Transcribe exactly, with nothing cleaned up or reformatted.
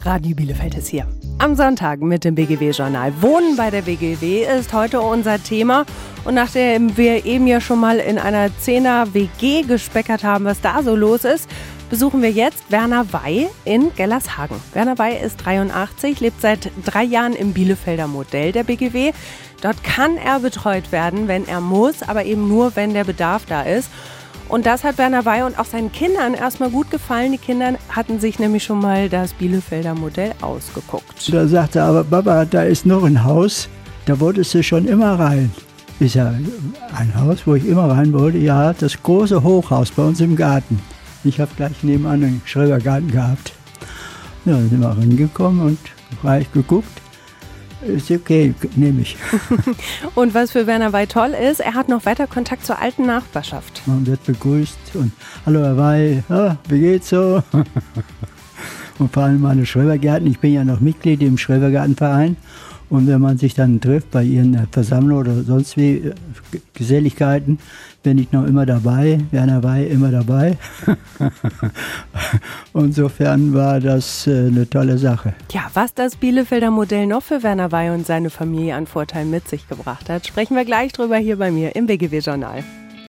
Radio Bielefeld ist hier. Am Sonntag mit dem B G W-Journal. Wohnen bei der B G W ist heute unser Thema. Und nachdem wir eben ja schon mal in einer Zehner-W G gespeckert haben, was da so los ist, besuchen wir jetzt Werner Wey in Gellershagen. Werner Wey ist dreiundachtzig, lebt seit drei Jahren im Bielefelder Modell der B G W. Dort kann er betreut werden, wenn er muss, aber eben nur, wenn der Bedarf da ist. Und das hat Werner Wey und auch seinen Kindern erstmal gut gefallen. Die Kinder hatten sich nämlich schon mal das Bielefelder Modell ausgeguckt. Da sagte er, aber Papa, da ist noch ein Haus, da wolltest du schon immer rein. Ich sage, ein Haus, wo ich immer rein wollte? Ja, das große Hochhaus bei uns im Garten. Ich habe gleich nebenan einen Schrebergarten gehabt. Ja, dann sind wir reingekommen und reich geguckt. Ist okay, nehme ich. Und was für Werner Wey toll ist, er hat noch weiter Kontakt zur alten Nachbarschaft. Man wird begrüßt und hallo Herr Wey, ja, wie geht's so? Und vor allem meine Schrebergärten, ich bin ja noch Mitglied im Schrebergartenverein. Und wenn man sich dann trifft bei ihren Versammlungen oder sonst wie Geselligkeiten, bin ich noch immer dabei, Werner Wey immer dabei. Insofern war das eine tolle Sache. Ja, was das Bielefelder Modell noch für Werner Wey und seine Familie an Vorteilen mit sich gebracht hat, sprechen wir gleich drüber hier bei mir im B G W-Journal.